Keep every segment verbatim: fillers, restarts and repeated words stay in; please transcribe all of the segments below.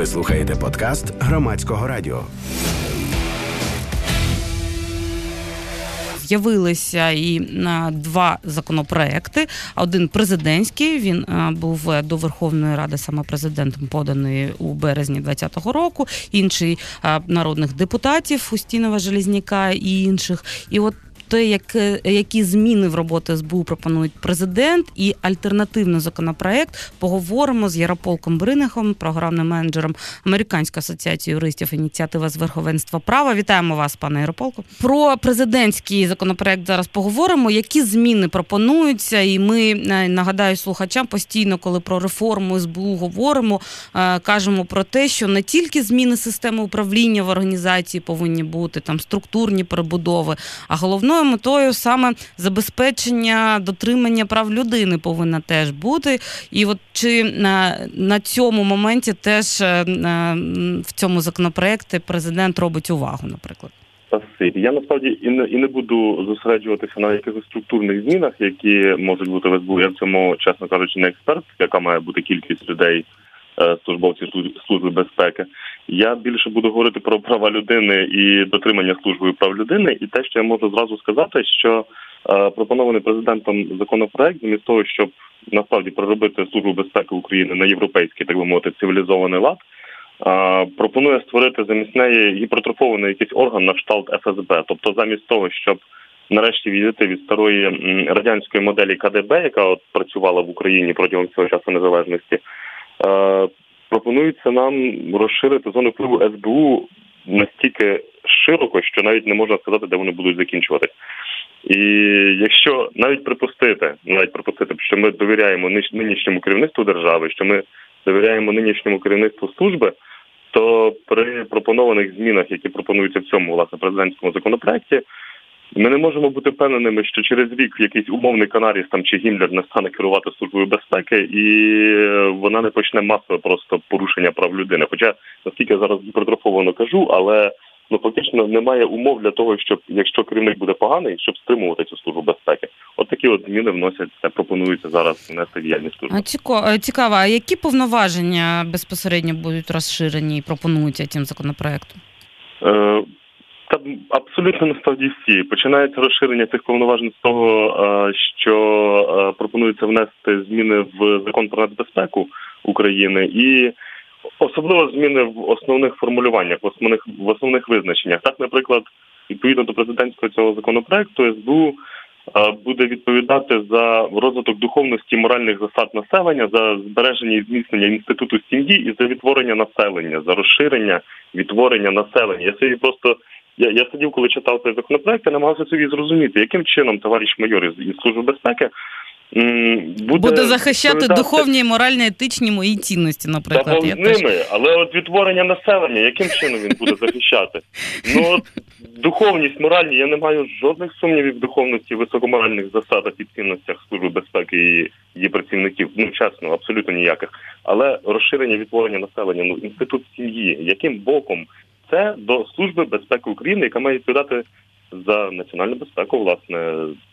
Ви слухаєте подкаст Громадського радіо. З'явилися і два законопроекти. Один президентський, він був до Верховної Ради саме президентом поданий у березні двадцятого року, інший народних депутатів Устінова, Железняка і інших. І от те, як, які зміни в роботу ес бе у пропонують президент і альтернативний законопроект, поговоримо з Ярополком Бринихом, програмним менеджером Американської асоціації юристів «Ініціатива з верховенства права». Вітаємо вас, пане Ярополку. Про президентський законопроект зараз поговоримо. Які зміни пропонуються? І ми, нагадаю слухачам, постійно, коли про реформу ес бе у говоримо, кажемо про те, що не тільки зміни системи управління в організації повинні бути, там структурні перебудови, а головне метою саме забезпечення дотримання прав людини повинна теж бути. І от чи на, на цьому моменті теж на, в цьому законопроекті президент робить увагу, наприклад? Спасибі. Я насправді і не, і не буду зосереджуватися на якихось структурних змінах, які можуть бути в ес бе у. Я в цьому, чесно кажучи, не експерт, яка має бути кількість людей, службовців Служби безпеки. Я більше буду говорити про права людини і дотримання службою прав людини. І те, що я можу зразу сказати, що е, пропонований президентом законопроект, замість того, щоб насправді проробити Службу безпеки України на європейський, так би мовити, цивілізований лад, е, пропонує створити замість неї гіпертрофований якийсь орган на кшталт еф ес бе. Тобто замість того, щоб нарешті відійти від старої радянської моделі ка де бе, яка от працювала в Україні протягом всього часу незалежності, Е, пропонується нам розширити зону впливу ес бе у настільки широко, що навіть не можна сказати, де вони будуть закінчуватись. І якщо навіть припустити, навіть припустити, що ми довіряємо нинішньому керівництву держави, що ми довіряємо нинішньому керівництву служби, то при пропонованих змінах, які пропонуються в цьому, власне, президентському законопроекті, ми не можемо бути впевненими, що через рік якийсь умовний Канаріс там чи Гіммлер не стане керувати Службою безпеки і вона не почне масове просто порушення прав людини. Хоча, наскільки я зараз гіпертрофовано кажу, але ну фактично немає умов для того, щоб, якщо керівник буде поганий, щоб стримувати цю Службу безпеки. От такі от зміни вносяться, пропонуються зараз внести діяльність служби. А цікаво, а які повноваження безпосередньо будуть розширені і пропонуються цим законопроектом? Е- Та абсолютно насправді всі. Починається розширення цих повноважень з того, що пропонується внести зміни в Закон про нацбезпеку України і особливо зміни в основних формулюваннях, в основних, в основних визначеннях. Так, наприклад, відповідно до президентського цього законопроекту, ес бе у буде відповідати за розвиток духовності моральних засад населення, за збереження і зміцнення інституту сім'ї і за відтворення населення, за розширення відтворення населення. Я собі просто Я, я сидів, коли читав цей законопроект, і намагався собі зрозуміти, яким чином товариш майор із, із Служби безпеки буде, буде захищати відповідати... духовні, моральні, етичні мої цінності, наприклад. Та я з ними, теж... але от відтворення населення, яким чином він буде захищати? Ну от духовність, моральні, я не маю жодних сумнівів в духовності, високоморальних засадах і цінностях Служби безпеки і її працівників. Ну, чесно, абсолютно ніяких. Але розширення відтворення населення, ну, інститут сім'ї, яким боком це до Служби безпеки України, яка має відповідати за національну безпеку, власне,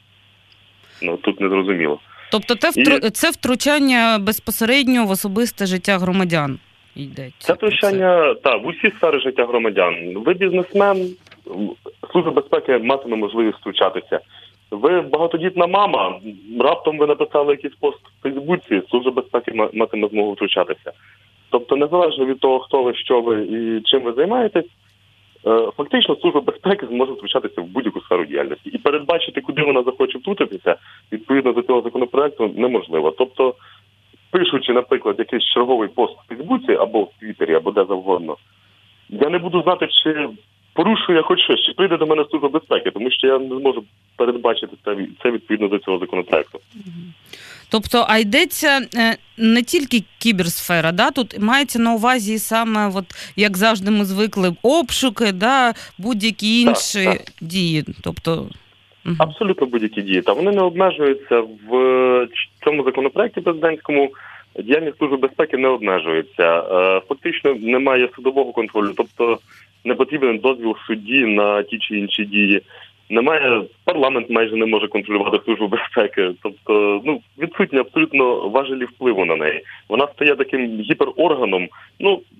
ну, тут не зрозуміло. Тобто це, втру... І... це втручання безпосередньо в особисте життя громадян йдеться? Це втручання, так, в усі сфери життя громадян. Ви бізнесмен, Служба безпеки матиме можливість втручатися. Ви багатодітна мама, раптом ви написали якийсь пост в Фейсбуці, Служба безпеки матиме змогу втручатися. Тобто, незалежно від того, хто ви, що ви і чим ви займаєтесь, фактично Служба безпеки зможе втручатися в будь-яку сферу діяльності. І передбачити, куди вона захоче втрутитися, відповідно до цього законопроекту, неможливо. Тобто, пишучи, наприклад, якийсь черговий пост в Фейсбуці, або в Твіттері, або де завгодно, я не буду знати, чи порушує хоч щось, чи прийде до мене Служба безпеки, тому що я не зможу передбачити це відповідно до цього законопроекту. Тобто, а йдеться не тільки кіберсфера, да? Тут мається на увазі саме, от, як завжди ми звикли, обшуки, да? Будь-які інші так, так. дії. Тобто... Абсолютно будь-які дії. Та вони не обмежуються в цьому законопроекті президентському. Діяльність Служби безпеки не обмежується. Фактично немає судового контролю, тобто не потрібен дозвіл судді на ті чи інші дії. Немає, парламент майже не може контролювати Службу безпеки. Тобто, ну, відсутні абсолютно важелі впливу на неї. Вона стає таким гіперорганом. Ну,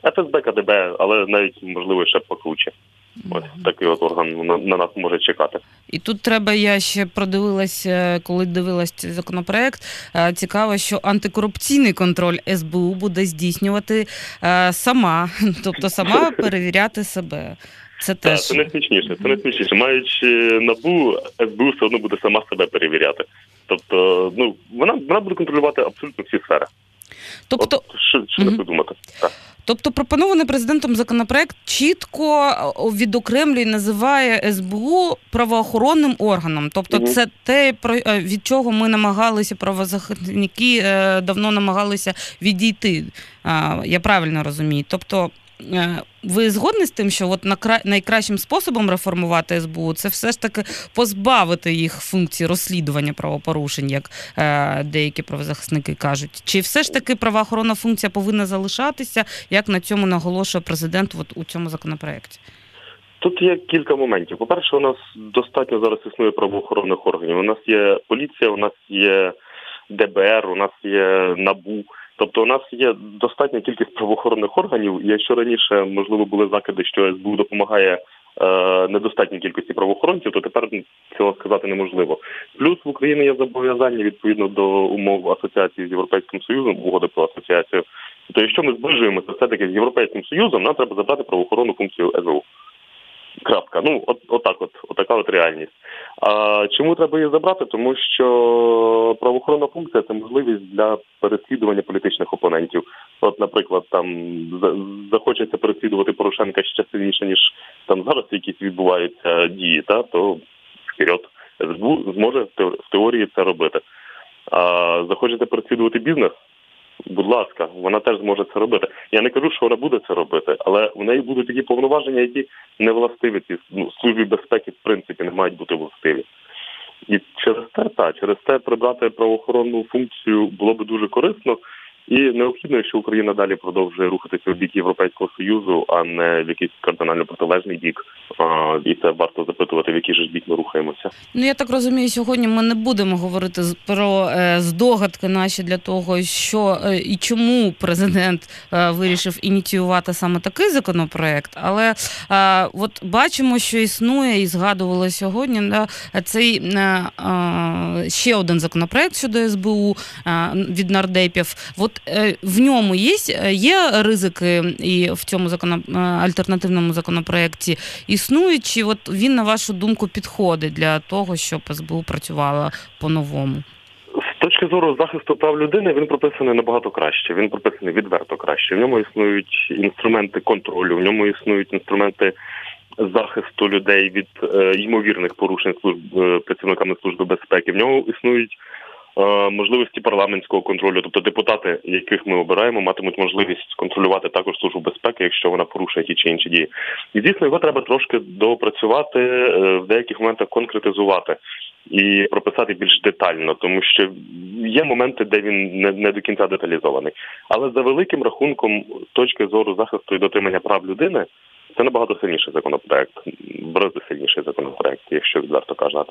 Еф Ес Бе, Ка Де Бе, але навіть, можливо, ще покруче. Ось такий от орган на, на нас може чекати. І тут треба, я ще продивилась, коли дивилась цей законопроект, цікаво, що антикорупційний контроль Ес Бе У буде здійснювати сама, тобто сама перевіряти себе. Це теж... Так, це найсмішніше, це найсмішніше. Маючи НАБУ, Ес Бе У все одно буде сама себе перевіряти. Тобто, ну, вона, вона буде контролювати абсолютно всі сфери. Тобто... От, що, що угу. не придумати. Так. Тобто пропонований президентом законопроект чітко відокремлює і називає Ес Бе У правоохоронним органом. Тобто угу. це те, від чого ми намагалися, правозахисники давно намагалися відійти. Я правильно розумію? Тобто ви згодні з тим, що от найкращим способом реформувати Ес Бе У – це все ж таки позбавити їх функції розслідування правопорушень, як е, деякі правозахисники кажуть? Чи все ж таки правоохоронна функція повинна залишатися, як на цьому наголошує президент от у цьому законопроекті? Тут є кілька моментів. По-перше, у нас достатньо зараз існує правоохоронних органів. У нас є поліція, у нас є Де Бе Ер, у нас є НАБУ. Тобто у нас є достатня кількість правоохоронних органів, і якщо раніше, можливо, були закиди, що Ес Бе У допомагає е, недостатній кількості правоохоронців, то тепер цього сказати неможливо. Плюс в Україні є зобов'язання відповідно до умов асоціації з Європейським Союзом, угоди про асоціацію. То якщо ми зближуємося все-таки з Європейським Союзом, нам треба забрати правоохоронну функцію Ес Бе У. Крапка. Ну, от, отак от, отака от реальність. А чому треба її забрати? Тому що правоохоронна функція – це можливість для переслідування політичних опонентів. От, наприклад, там захочеться переслідувати Порошенка ще сильніше, ніж там зараз якісь відбуваються дії, та, то вперед. Ес Бе У зможе в теорії це робити. А захочете переслідувати бізнес? Будь ласка, вона теж зможе це робити. Я не кажу, що вона буде це робити, але в неї будуть такі повноваження, які не властиві. Ці, ну, службі безпеки, в принципі, не мають бути властиві. І через те, так, через те прибрати правоохоронну функцію було би дуже корисно. І необхідно, що Україна далі продовжує рухатися в бік Європейського Союзу, а не в якийсь кардинально протилежний бік. А, і це варто запитувати, в який же ж бік ми рухаємося. Ну, я так розумію, сьогодні ми не будемо говорити про е, здогадки наші для того, що е, і чому президент е, вирішив ініціювати саме такий законопроект, але е, от бачимо, що існує, і згадували сьогодні, да, цей е, е, ще один законопроект щодо Ес Бе У е, від нардепів. От в ньому є, є ризики і в цьому закон... альтернативному законопроекті існують, чи от він, на вашу думку, підходить для того, щоб Ес Бе У працювала по-новому? З точки зору захисту прав людини він прописаний набагато краще, він прописаний відверто краще. В ньому існують інструменти контролю, в ньому існують інструменти захисту людей від е, ймовірних порушень служб, е, працівниками Служби безпеки. В ньому існують можливості парламентського контролю, тобто депутати, яких ми обираємо, матимуть можливість контролювати також Службу безпеки, якщо вона порушує ті чи інші дії. І, дійсно, його треба трошки доопрацювати, в деяких моментах конкретизувати і прописати більш детально, тому що є моменти, де він не, не до кінця деталізований. Але за великим рахунком, з точки зору захисту і дотримання прав людини, це набагато сильніший законопроект, в рази сильніший законопроект, якщо відверто казати.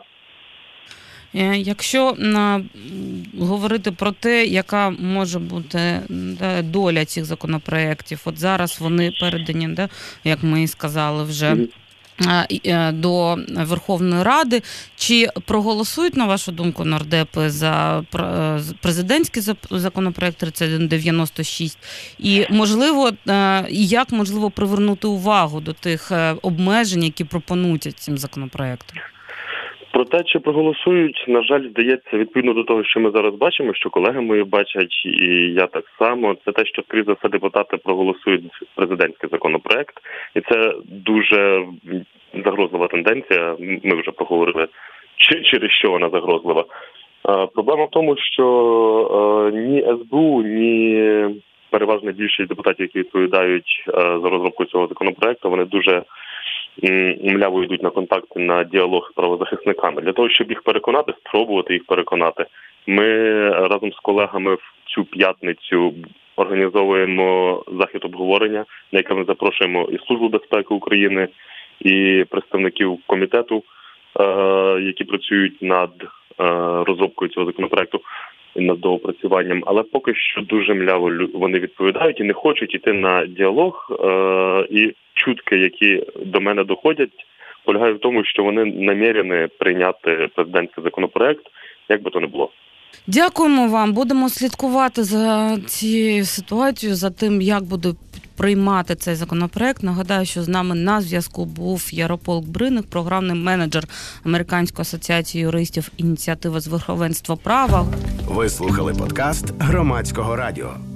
Якщо говорити про те, яка може бути доля цих законопроєктів, от зараз вони передані, да, як ми і сказали вже, до Верховної Ради. Чи проголосують, на вашу думку, нардепи за президентський законопроект тридцять один дев'яносто шість? І, можливо, як можливо привернути увагу до тих обмежень, які пропонуються цим законопроектом? Про те, чи проголосують, на жаль, здається, відповідно до того, що ми зараз бачимо, що колеги мої бачать, і я так само, це те, що, скоріше за все, депутати проголосують президентський законопроект. І це дуже загрозлива тенденція. Ми вже поговорили, через що вона загрозлива. Проблема в тому, що ні Ес Бе У, ні переважна більшість депутатів, які відповідають за розробку цього законопроекту, вони дуже мляво йдуть на контакти, на діалог з правозахисниками. Для того, щоб їх переконати, спробувати їх переконати, ми разом з колегами в цю п'ятницю організовуємо захід обговорення, на яке ми запрошуємо і Службу безпеки України, і представників комітету, які працюють над розробкою цього законопроекту. і над доопрацюванням, але поки що дуже мляво вони відповідають і не хочуть йти на діалог. Е- і чутки, які до мене доходять, полягають в тому, що вони намірені прийняти президентський законопроект, як би то не було. Дякуємо вам. Будемо слідкувати за цією ситуацією, за тим, як буде приймати цей законопроект. Нагадаю, що з нами на зв'язку був Ярополк Бриник, програмний менеджер Американської асоціації юристів «Ініціатива з верховенства права». Ви слухали подкаст Громадського радіо.